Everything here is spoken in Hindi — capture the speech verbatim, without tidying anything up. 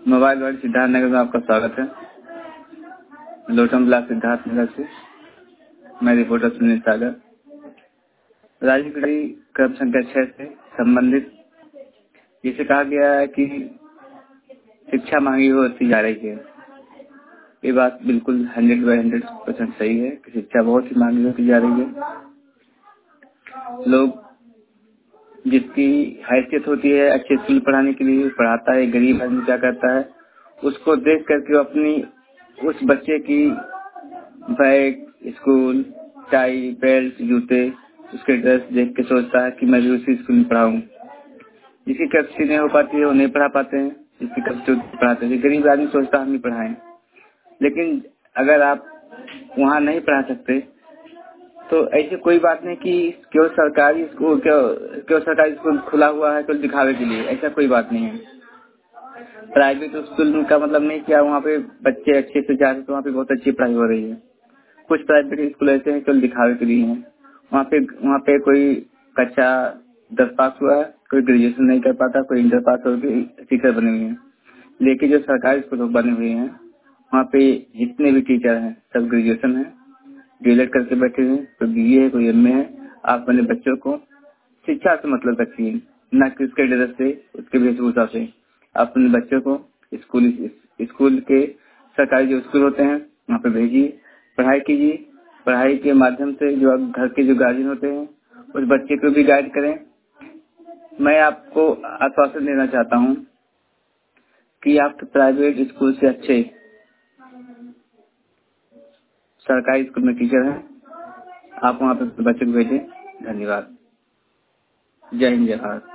मोबाइल वर्ल्ड सिद्धार्थ नगर में आपका स्वागत है। लोटम ब्लॉक सिद्धार्थ नगर से मैं रिपोर्टर सुनील सागर। राजीव गांधी क्रम संख्या छह से संबंधित जिसे कहा गया है कि शिक्षा महंगी होती जा रही है। ये बात बिल्कुल हंड्रेड बाई हंड्रेड परसेंट सही है कि शिक्षा बहुत ही महंगी होती जा रही है। लोग जिसकी हैसियत होती है अच्छे स्कूल पढ़ाने के लिए पढ़ाता है, गरीब आदमी क्या करता है उसको देख करके अपनी उस बच्चे की बैग, स्कूल, टाई, बेल्ट, जूते, उसके ड्रेस देख के सोचता है कि मैं भी उसी स्कूल में पढ़ाऊं। जिसकी कैपेसिटी नहीं हो पाती है वो नहीं पढ़ा पाते हैं, जिसकी कैपेसिटी पढ़ाते हैं। गरीब आदमी सोचता है हम ही पढ़ाएं, लेकिन अगर आप वहाँ नहीं पढ़ा सकते तो ऐसी कोई बात नहीं कि क्यों सरकारी स्कूल क्यों क्यों सरकारी स्कूल खुला हुआ है, केवल दिखावे के लिए। ऐसा कोई बात नहीं है। प्राइवेट स्कूल का मतलब नहीं कि वहाँ पे बच्चे अच्छे से जा रहे तो वहाँ पे बहुत अच्छी पढ़ाई हो रही है। कुछ प्राइवेट स्कूल ऐसे हैं केवल दिखावे के लिए हैं। वहाँ पे वहाँ पे कोई कक्षा दस पास हुआ है, कोई ग्रेजुएशन नहीं कर पाता, कोई इंटर पास होकर टीचर बने हुए हैं। लेकिन जो सरकारी स्कूल बने हुए हैं वहाँ पे जितने भी टीचर हैं सब ग्रेजुएशन है, डीएलएड करके बैठे हुए हैं, कोई बीए है, कोई एमए है। आप अपने बच्चों को शिक्षा से मतलब रखिए, न कि उसके ड्रेस से, उसके वेशभूषा से। आप अपने बच्चों को स्कूल स्कूल के सरकारी जो स्कूल होते हैं वहाँ पे भेजिए, पढ़ाई कीजिए। पढ़ाई के माध्यम से जो आप घर के जो गार्जियन होते हैं उस बच्चे को भी गाइड करें। मैं आपको आश्वासन देना चाहता हूँ कि आप प्राइवेट स्कूल से अच्छे सरकारी स्कूल में टीचर हैं, आप वहाँ पे बच्चे को भेजें। धन्यवाद। जय हिंद, जय भारत।